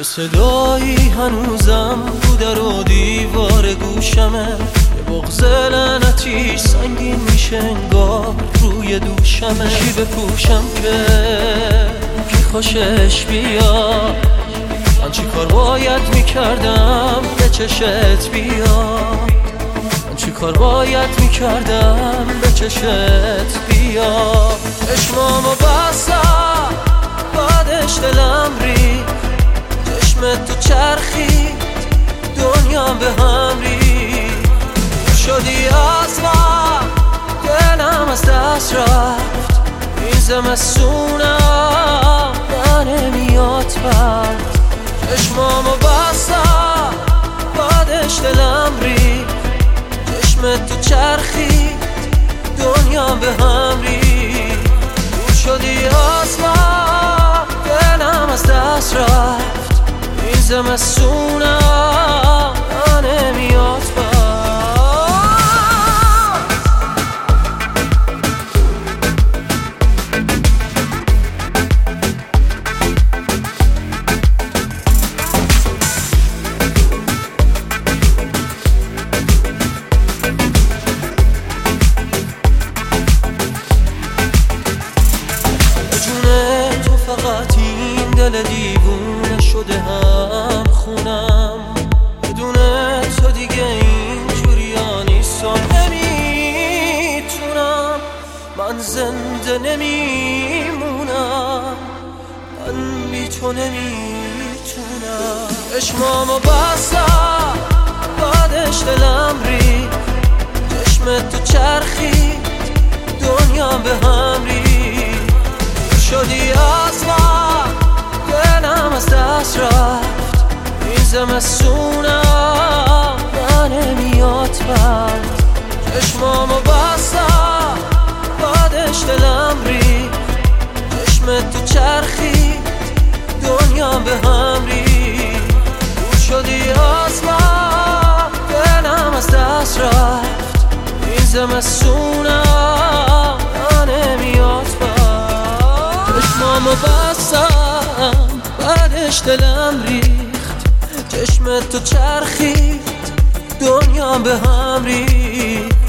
صدایی هنوزم رو در و دیوار گوشمه، یه بغض لعنتی سنگین میشه انگار روی دوشمه. چی بپوشم که خوشش بیاد؟ من چی کار باید میکردم به چشت بیاد؟ من چی کار باید میکردم به چشت بیاد؟ چشمامو بستم بعدش دلم ریخت، چشمت تو چرخید دنیام به هم ریخت. شدی از من دلم از دست رفت، این زمستونم نمیاد برد. چشمامو بستم بعدش دلم ریخت، چشمت تو چرخید دنیام به هم ریخت. دور شدی از من دلم از دست رفت، این زمستونم نمیاد برد. فقط این دل دیوونه شده هم خونم، بدون تو دیگه اینجوریا نیستم. نمیتونم، من زنده نمیمونم، من بی تو نمیتونم. چشمامو بستم بعدش دلم ریخت، چشمت تو چرخید دنیام به هم ریخت. شدی از من دلم از دست رفت، این زمستونم نمیاد برد. چشمامو بستم بعدش دلم ریخت، چشمت تو چرخید دنیام به هم ریخت. دور شدی از من دلم از دست رفت، این زمستونم نمیاد برد. چشمامو بستم بعدش دلم ریخت، چشمت تو چرخید دنیام به هم ریخت.